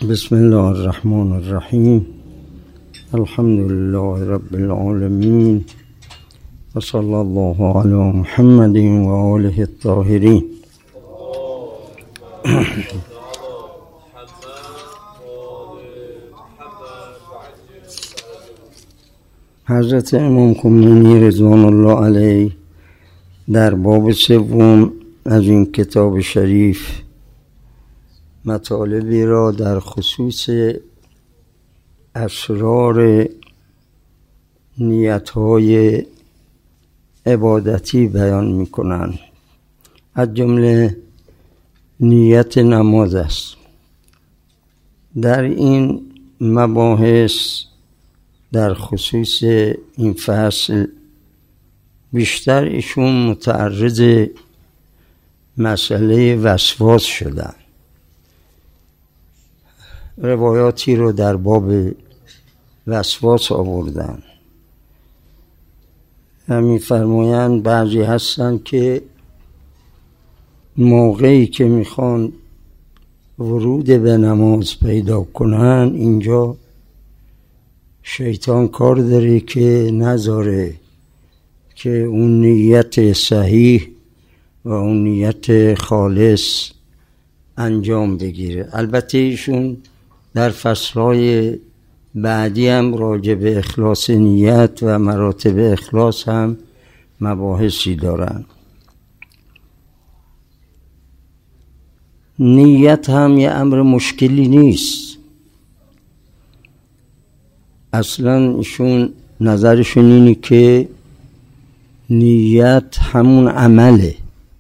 بسم الله الرحمن الرحیم. الحمد لله رب العالمین و صلی الله علی محمد و آله الطاهرین. حضرت امام خمینی رضوان الله علیه در باب سوم از این کتاب شریف مطالبی را در خصوص اسرار نیت‌های عبادتی بیان می‌کنند. از جمله نیت نماز است. در این مباحث در خصوص این فصل بیشتر ایشون متعرض مسئله وسواس شدن. روایاتی رو در باب وسواس آوردن. همین فرمایند بعضی هستن که موقعی که میخوان ورود به نماز پیدا کنن، اینجا شیطان کار داره که نذاره که اون نیت صحیح و اون نیت خالص انجام بگیره. البته ایشون در فصلهای بعدی هم راجع به اخلاص نیت و مراتب اخلاص هم مباحثی دارن. نیت هم یه امر مشکلی نیست. اصلا ایشون نظرشون اینه که نیت همون عمله.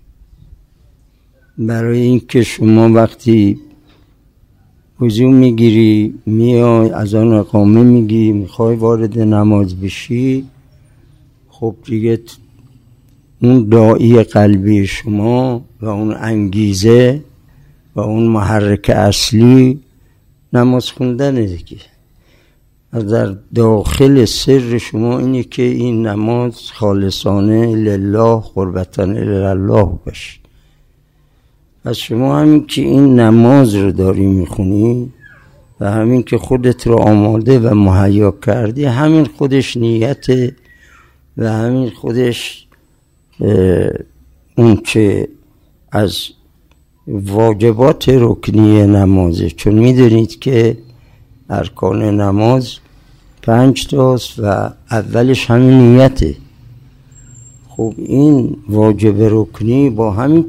برای اینکه شما وقتی وضو میگیری، میای از آن اقامه میگی، میخوای وارد نماز بشی، خب دیگه اون داعی قلبی شما و اون انگیزه و اون محرک اصلی نماز خوندن دیگه. از در داخل سر شما اینه که این نماز خالصانه لله قربتن الله باشه. از شما همین که این نماز رو داری میخونی و همین که خودت رو آماده و مهیا کردی، همین خودش نیته و همین خودش اون که از واجبات رکنی نمازه. چون میدونید که ارکان نماز 5 تاست و اولش همین نیته. خب این واجب رکنی با همین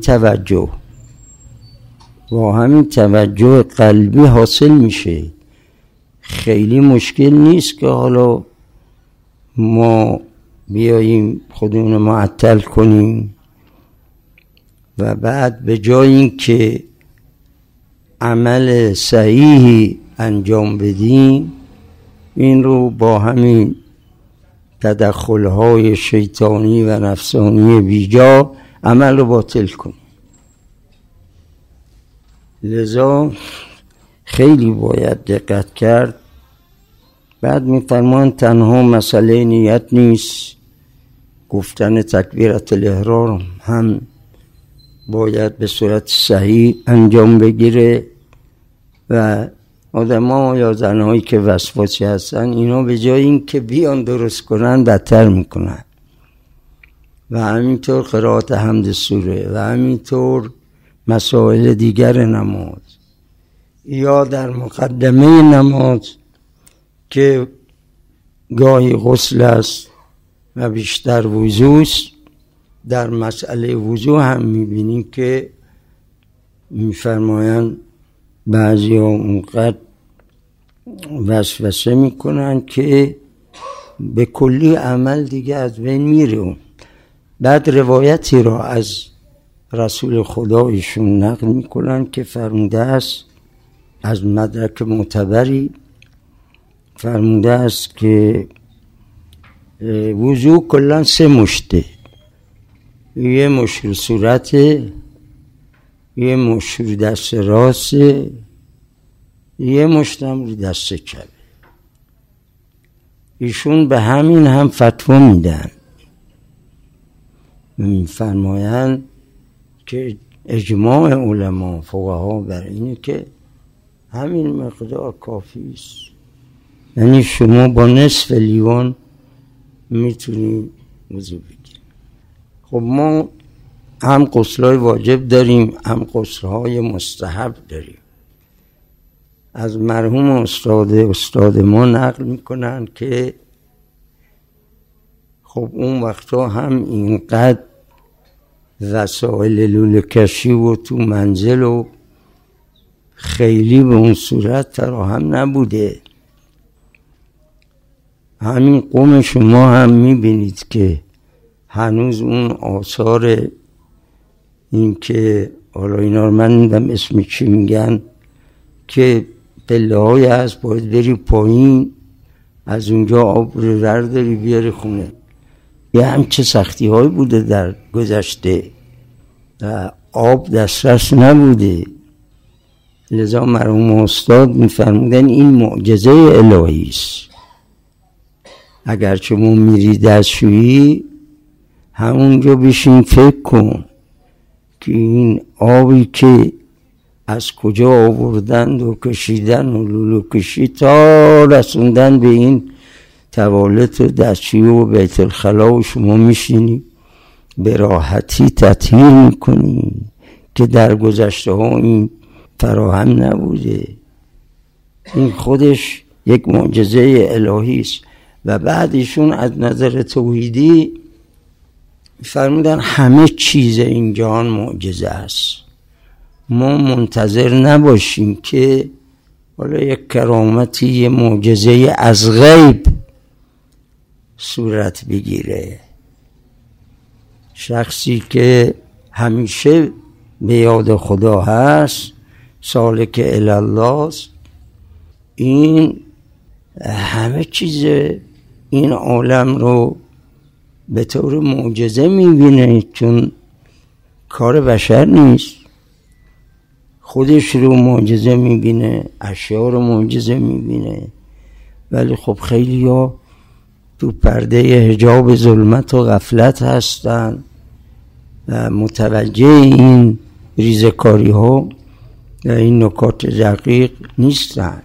توجه قلبی حاصل میشه. خیلی مشکل نیست که حالا ما بیاییم خودمون معطل کنیم و بعد به جای این که عمل صحیحی انجام بدیم، این رو با همین تدخل‌های شیطانی و نفسانی بیجا عمل رو باطل کنیم. لذا خیلی باید دقت کرد. بعد می‌فرمایند تنها مسئله نیت نیست، گفتن تکبیرت الاحرام هم باید به صورت صحیح انجام بگیره و آدم‌ها یا زنهایی که وسواسی هستن، اینا به جای این که بیان درست کنن بدتر میکنن. و همینطور قرائت حمد سوره و همینطور مسائل دیگر نماز یا در مقدمه نماز که گاهی غسل است و بیشتر وضوست. در مسئله وضو هم میبینیم که میفرمایند بعضی ها اونقدر وسوسه میکنن که به کلی عمل دیگه از بین میره. بعد روایتی را از رسول خدا ایشون نقل میکنن که فرموده است، از مدرک معتبری فرموده است که وضو کلا 3 مشته. یه مشت رو صورته، یه مشت رو دست راسته، یه مشت هم رو دست چپه. ایشون به همین هم فتوا میدن. میفرمایند که اجماع علما فقها بر اینه که همین مقدار کافی است. یعنی شما با نصف لیوان میتونی وضو بگیری. خب ما هم غسل‌های واجب داریم، هم غسل‌های مستحب داریم. از مرحوم استاد ما نقل میکنن که خب اون وقتا هم اینقدر وسایل لوله کشی و تو منزل و خیلی به اون صورت فراهم نبوده. همین قوم شما هم میبینید که هنوز اون آثار این که حالا اینا رو من نمیدونم اسم چی میگن که پله های هست باید بری پایین، از اونجا آب رو برداری بیاری خونه. یه همچه سختی های بوده در گذشته، آب دسترس نبوده. لذا مرحوم استاد میفرمودن این معجزه الهی است. اگر شما میری دستشویی همونجا بشین فکر کن که این آبی که از کجا آوردند و کشیدن و لولو کشی تا رسوندن به این توالت و دستشویی و بیت الخلا و شما میشینی به راحتی تطهیر میکنی که در گذشته ها این فراهم نبوده. این خودش یک معجزه الهی است. و بعدشون از نظر توحیدی فرمودن همه چیز این جهان معجزه است. ما منتظر نباشیم که حالا یک کرامتی، یک معجزه از غیب صورت بگیره. شخصی که همیشه به یاد خدا هست، سالک الی الله، این همه چیز این عالم رو به طور معجزه میبینه، چون کار بشر نیست. خودش رو معجزه میبینه، اشیاء رو معجزه میبینه. ولی خب خیلی ها تو پرده حجاب ظلمت و غفلت هستن و متوجه این ریزکاری ها و این نکات دقیق نیستن.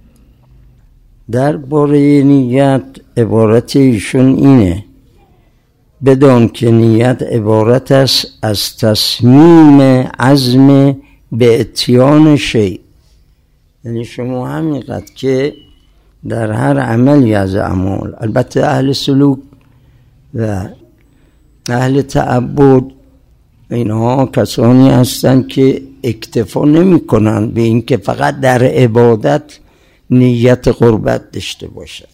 در باره نیت عبارت ایشون اینه: بدان که نیت عبارت است از تصمیم عزم به اتیان شیء. یعنی شما همینقدر که در هر عملی از اعمال، البته اهل سلوک و اهل تعبد اینها کسانی هستند که اکتفا نمی کنن به این که فقط در عبادت نیت قربت داشته باشد،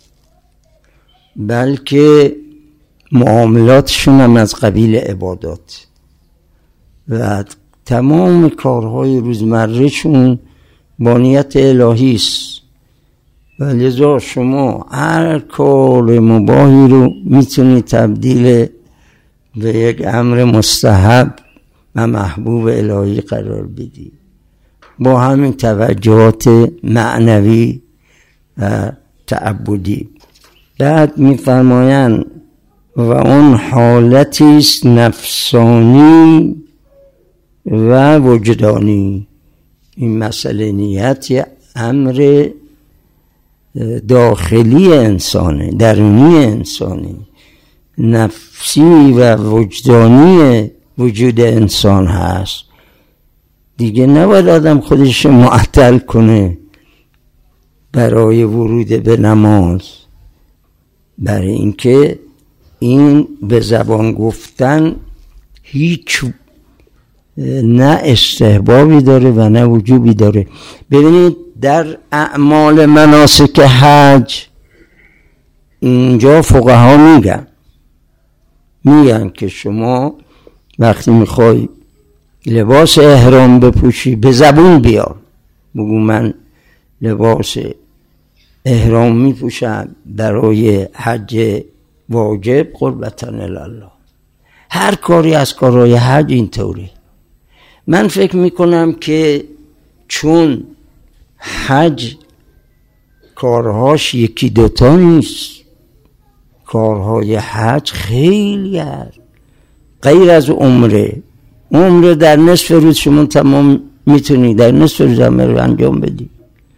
بلکه معاملاتشون هم از قبیل عبادات و تمام کارهای روزمرهشون با نیت الهی است. و لذا شما هر کار مباهی رو میتونی تبدیل به یک امر مستحب و محبوب الهی قرار بدی با همین توجهات معنوی و تعبدی. بعد میفرمایند و اون حالتی است نفسانی و وجدانی. این مسئله نیت یه امر داخلی انسانه، درونی انسانه، نفسی و وجدانی وجود انسان هست. دیگه نباید آدم خودش معطل کنه برای ورود به نماز، برای اینکه این به زبان گفتن هیچ نه استحبابی داره و نه وجوبی داره. ببینید در اعمال مناسک حج اینجا فقها میگن که شما وقتی میخوای لباس احرام بپوشی به زبون بیار، بگو من لباس احرام میپوشم برای حج واجب قربتن الله. هر کاری از کارهای حج اینطوری. من فکر میکنم که چون حج کارهاش یکی دوتا نیست، کارهای حج خیلی هست. غیر از عمره در نصف روز شما تمام میتونی در نصف روز عمره رو انجام بدی.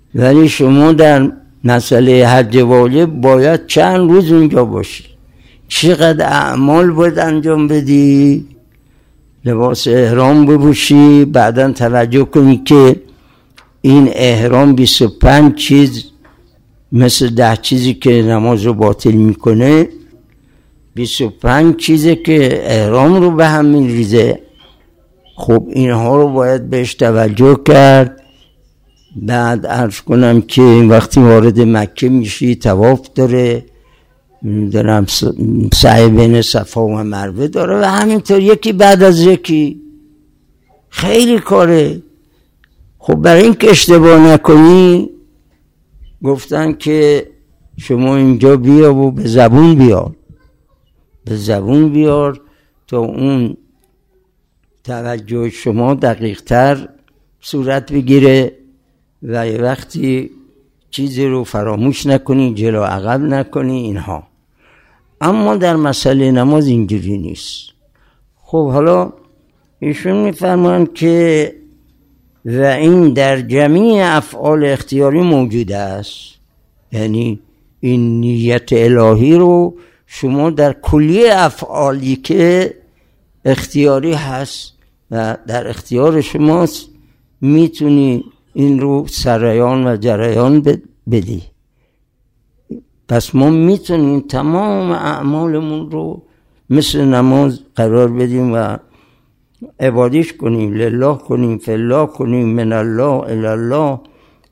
ولی شما در مسئله حج واجب باید چند روز اونجا باشی، چقدر اعمال باید انجام بدی، لباس احرام بپوشی، بعداً توجه کنی که این احرام 25 چیز مثل 10 چیزی که نماز رو باطل میکنه، 25 چیزی که احرام رو به هم میریزه. خب اینها رو باید بهش توجه کرد. بعد عرض کنم که وقتی وارد مکه میشی طواف داره، دارم سعی بین صفا و مروه داره و همینطور یکی بعد از یکی، خیلی کاره. خب برای این که اشتباه نکنی گفتن که شما اینجا بیا و به زبون بیار، به زبون بیار تا اون توجه شما دقیق تر صورت بگیره و یه وقتی چیزی رو فراموش نکنی، جلو عقب نکنی اینها. اما در مسئله نماز اینجوری نیست. خب حالا ایشون میفرمایند که و این در جمیع افعال اختیاری موجود است، یعنی این نیت الهی رو شما در کلیه افعالی که اختیاری هست و در اختیار شماست میتونی این رو سریان و جریان بدی. پس ما میتونیم تمام اعمالمون رو مثل نماز قرار بدیم و عبادش کنیم، لله کنیم، فالله کنیم، من الله الی الله.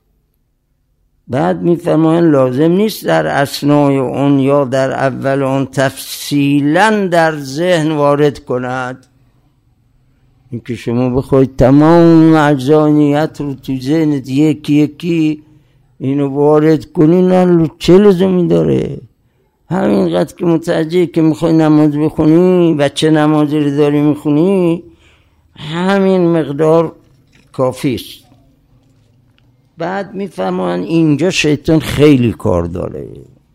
بعد میفرمایند لازم نیست در اثنای اون یا در اول اون تفصیلا در ذهن وارد کند. اینکه شما بخواید تمام اجزای نیت رو تو ذهنت یکی یکی اینو وارد کنی، چه لزومی داره؟ همینقدر که متوجه که میخوای نماز بخونی و چه نمازی رو داری میخونی، همین مقدار کافی است. بعد میفهمن اینجا شیطان خیلی کار داره.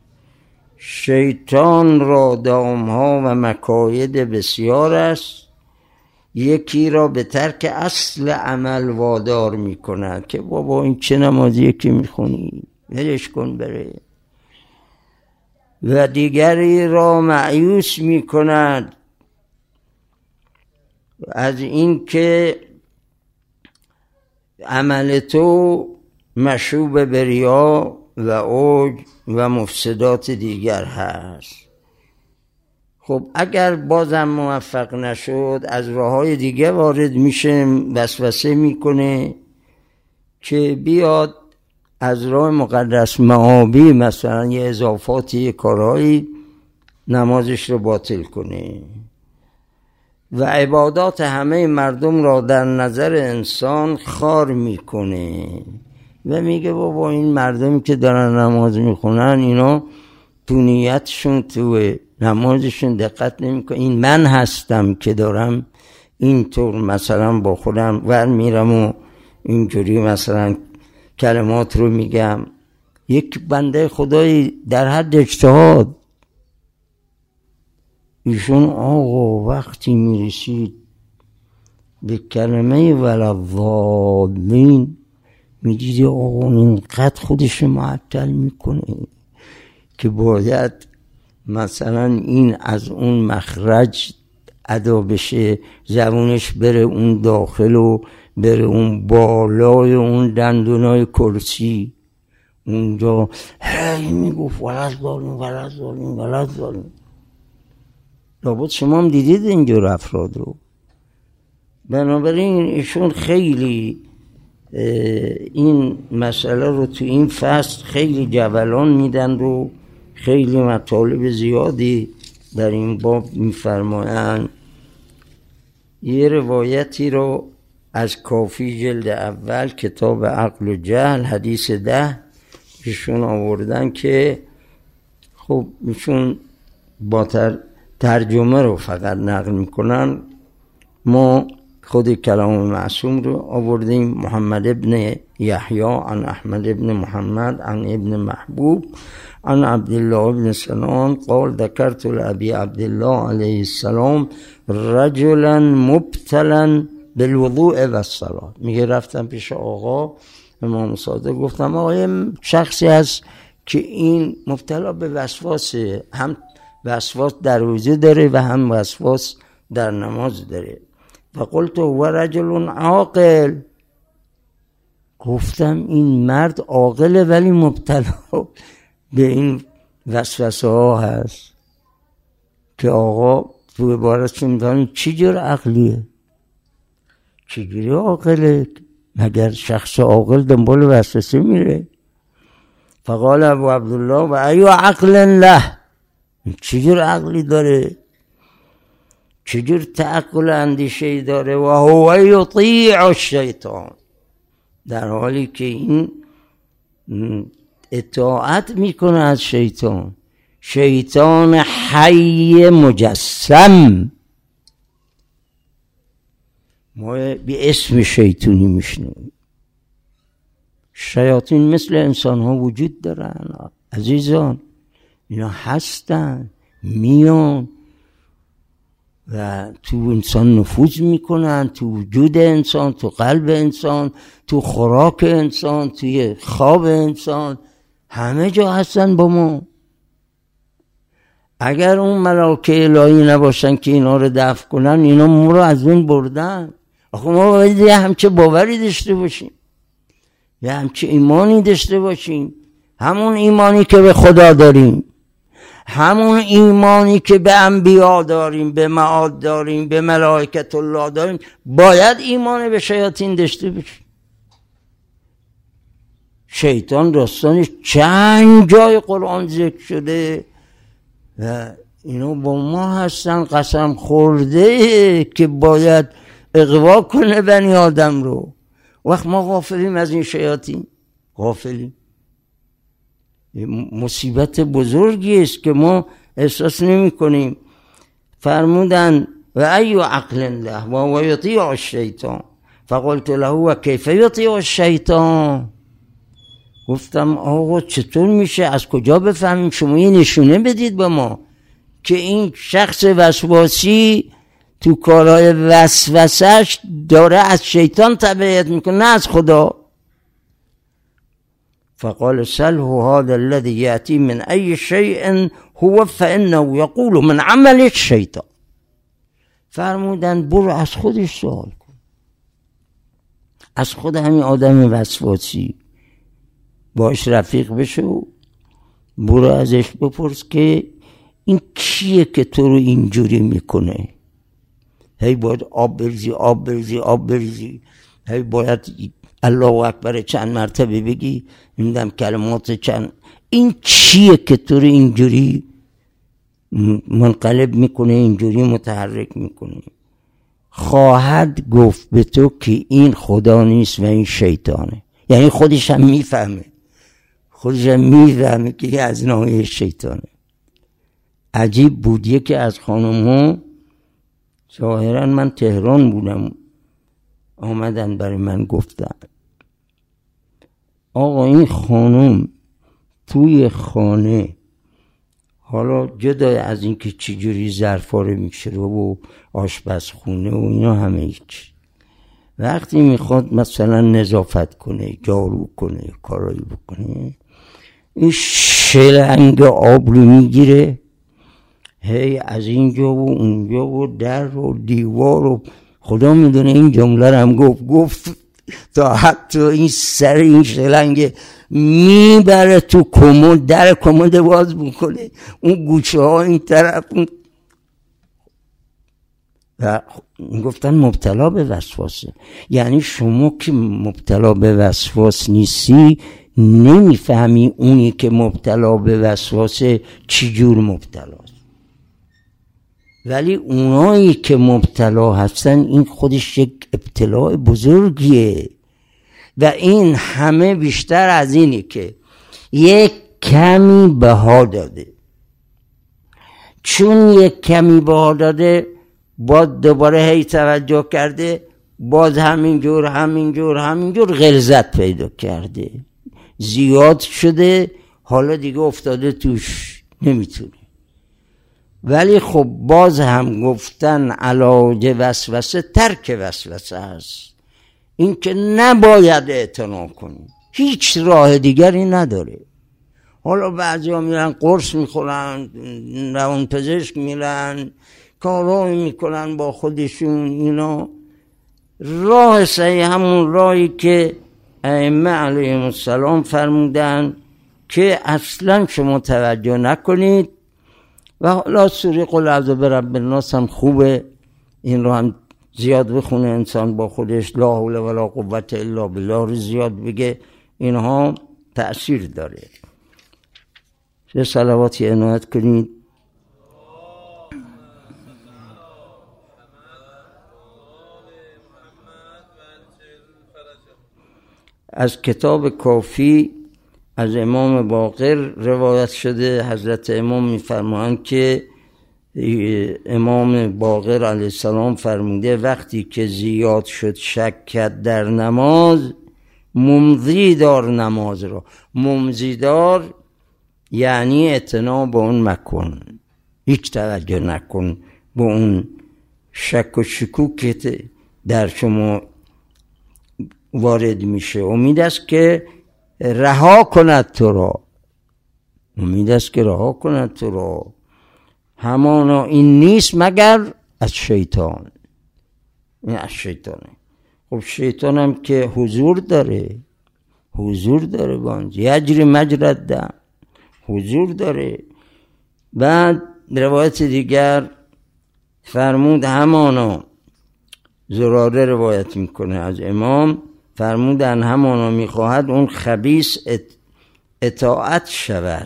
شیطان را دامها و مکاید بسیار است. یکی را به ترک اصل عمل وادار میکند که بابا این چه نمازیه که میخونی، ولش کن بره. و دیگری را مایوس میکند از این که عمل تو مشوب به ریا و عجب و مفسدات دیگر هست. خب اگر بازم موفق نشد از راههای دیگه وارد میشه، وسوسه میکنه که بیاد از راه مقدس معابی مثلا یه اضافاتی یه کارهایی نمازش رو باطل کنه و عبادات همه مردم را در نظر انسان خار میکنه و میگه بابا این مردمی که دارن نماز میخونن اینا تو نیتشون تو نمازشون دقت نمیکنه. این من هستم که دارم اینطور مثلا با خودم ور میرم و اینجوری مثلا کلمات رو میگم. یک بنده خدایی در حد اجتهاد ایشون آقا وقتی میرسید به کلمه ولضالین میدیدی آقا اینقدر خودش معطل میکنه که باید مثلا این از اون مخرج ادا بشه، زبونش بره اون داخل و بره اون بالای اون دندونای کرسی اونجا هی میگفت ولضالین. لابد شما هم دیدید اینجور افراد رو. بنابراین ایشون خیلی این مسئله رو تو این فصل خیلی جولان میدن و خیلی مطالب زیادی در این باب میفرمایند. یه روایتی رو از کافی جلد اول کتاب عقل و جهل حدیث 10 ایشون آوردن که خب ایشون با ترجمه رو فقط نقل میکنن، ما خود کلام معصوم رو آوردیم. محمد ابن یحیی عن احمد ابن محمد عن ابن محبوب عن عبدالله ابن سلام قال ذکرت لأبی عبدالله علیه السلام رجلا مبتلا بالوضوء و الصلاة. میگه رفتم پیش آقا امام صادق گفتم آقای شخصی هست که این مبتلا به وسواسه، هم وسواس در روزه داره و هم وسواس در نماز داره. و قلت هو رجل عاقل، گفتم این مرد عاقله ولی مبتلا به این وسوسه ها هست که آقا تو عبارت میدونی چی جور عقلیه، چجوری عاقله؟ مگر شخص عاقل دنبال وسوسه میره؟ فقال ابو عبدالله و ایو عقل له، چجور عقلی داره، چجور تعقل اندیشه داره؟ و هو یطیع الشیطان، در حالی که این اطاعت میکنه از شیطان، شیطان حی مجسم. ما به اسم شیطانی میشنویم. شیاطین مثل انسان ها وجود دارن عزیزان، اینا هستن، میان و تو انسان نفوذ میکنن، تو وجود انسان، تو قلب انسان، تو خوراک انسان، توی خواب انسان، همه جا هستن با ما. اگر اون ملائکه الهی نباشن که اینا رو دفع کنن، اینا ما رو از اون بردن. آخه ما باید یه همچه باوری داشته باشیم، یه همچه ایمانی داشته باشیم، همون ایمانی که به خدا داریم، همون ایمانی که به انبیا داریم، به معاد داریم، به ملائکت الله داریم، باید ایمان به شیاطین داشته باشیم. شیطان داستانش چند جای قرآن ذکر شده و اینو با ما هستن قسم خورده که باید اغوا کنه بنی آدم رو. وقت ما غافلیم از این شیاطین، غافلیم. مصیبت بزرگی است که ما احساس نمی کنیم. فرمودن و ایو عقل له و هو یطیع الشیطان فقلت له و کیف یطیع الشیطان. گفتم آقا چطور میشه، از کجا بفهمیم؟ شما یه نشونه بدید به ما که این شخص وسواسی تو کارهای وسوسش داره از شیطان تبعیت میکنه نه از خدا. فقال سله هذا الذي يأتي من أي شيء هو فإنه يقول من عمل الشيطان. فرمودن برو از خودش سوال کن، از خود همین آدم وسواسی باش رفیق بشو، برو ازش بپرس که این کیه که تو رو اینجوری میکنه؟ هی باید آب بریزی، هی باید الله اکبر چند مرتبه بگی، نمیدونم کلمات چند. این چیه که تو رو اینجوری منقلب میکنه، اینجوری متحرک میکنه؟ خواهد گفت به تو که این خدا نیست و این شیطانه. یعنی خودش هم میفهمه که از نوع شیطانه. عجیب بود. یکی از خانم ها، ظاهرا من تهران بودم، آمدن برای من گفتن آقا این خانم توی خانه، حالا جدا از این که چجوری ظرفاره میشه و آشپزخونه و اینا همه هیچ، وقتی میخواد مثلا نظافت کنه، جارو کنه، کارایی بکنه، این شلنگ آب رو میگیره، هی از اینجا و اونجا و در و دیوار و خدا میدونه این جمله رو هم گفت تا حتی این سر این شلنگ میبره تو کمد، در کمد باز میکنه، اون گوشه ها این طرف و گفتن مبتلا به وسواسه. یعنی شما که مبتلا به وسواس نیستی نمیفهمی اونی که مبتلا به وسواسه چی جور مبتلاست، ولی اونایی که مبتلا هستن این خودش یک ابتلاء بزرگیه و این همه بیشتر از اینی که یک کمی بها داده. چون یک کمی بها داده باز دوباره هی توجه کرده، باز همینجور غلظت پیدا کرده، زیاد شده، حالا دیگه افتاده توش نمیتونه. ولی خب باز هم گفتن علاج وسوسه ترک وسوسه است. این که نباید اعتنا کنی، هیچ راه دیگری نداره. حالا بعضی ها میرن قرص میخورن، روان پزشک میرن، کارهایی میکنن با خودشون. اینا راه صحیح همون راهی که ائمه علیهم السلام فرمودن که اصلا شما توجه نکنید. و حالا سوره قل اعوذ برب الناس هم خوبه، این رو هم زیاد بخونه انسان با خودش، لا حول ولا قوة الا بالله رو زیاد بگه، اینها تأثیر داره. چه صلواتی عنایت کنید. از کتاب کافی از امام باقر روایت شده، حضرت امام میفرمایند که امام باقر علیه السلام فرموده وقتی که زیاد شد شکت در نماز، ممضی دار نماز را. ممضی دار یعنی اعتنا به اون مکن، هیچ توجه نکن به اون شک و شکوک که در شما وارد میشه. امید است که رها کند تو را، امید است که رها کند تو را. همانا این نیست مگر از شیطان. این از شیطانه. خب شیطان هم که حضور داره، حضور داره بانج یجری مجرد دم، حضور داره. بعد روایت دیگر فرمود همانا، زراره روایت میکنه از امام، فرمودن همانا میخواهد اون خبیث اطاعت شود.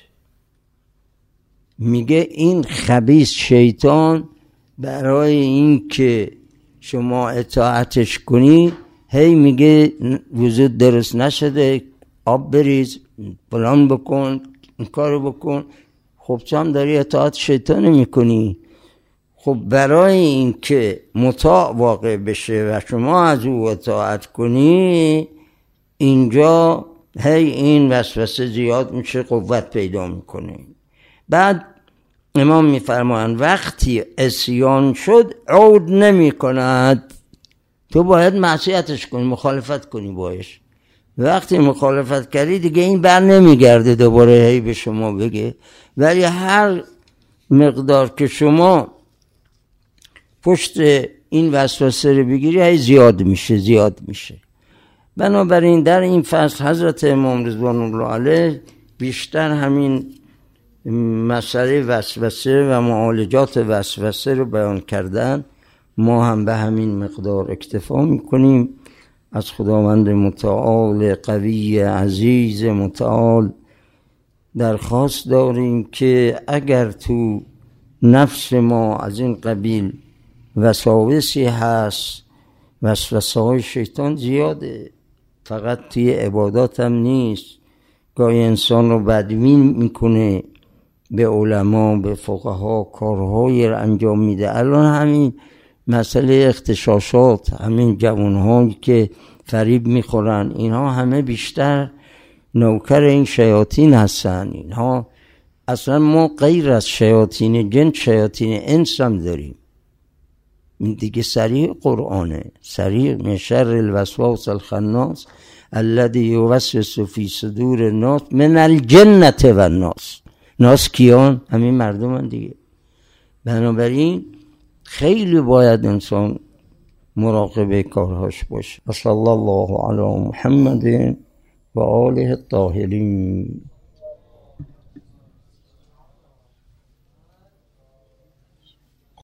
میگه این خبیث شیطان برای این که شما اطاعتش کنی هی میگه وضو درست نشده، آب بریز، فلان بکن، این کارو بکن. خب چون داری اطاعت شیطان میکنی. خب برای این که مطاع واقع بشه و شما از او اطاعت کنی، اینجا هی این وسوسه زیاد میشه، قوت پیدا میکنه. بعد امام میفرمایند وقتی عصیان شد عود نمی کند. تو باید معصیتش کنی، مخالفت کنی باش. وقتی مخالفت کردی دیگه این بر نمیگرده دوباره هی به شما بگه. ولی هر مقدار که شما پشت این وسوسه رو بگیری هی زیاد میشه. بنابراین در این فصل حضرت امام رضوان الله علیه بیشتر همین مسئله وسوسه و معالجات وسوسه رو بیان کردن. ما هم به همین مقدار اکتفا میکنیم. از خداوند متعال قوی عزیز متعال درخواست داریم که اگر تو نفس ما از این قبیل وساوسی هست، وسوسه های شیطان زیاده، فقط توی عبادات هم نیست. گاهی انسان رو بدبین میکنه، به علما، به فقها کارهایی رو انجام میده. الان همین مسئله اغتشاشات، همین جوانهایی که فریب میخورن، اینها همه بیشتر نوکر این شیاطین هستن. اینها اصلا ما غیر از شیاطین جن شیاطین انس هم داریم. این دیگه صریح قرآنه، صریح من شر الوسواس الخناس الذی یوسوس فی صدور الناس من الجنة و الناس. ناس کیان؟ همین مردمان دیگه. بنابراین خیلی باید انسان مراقب کارهاش باشه. صلی الله علی محمد و آله الطاهرین.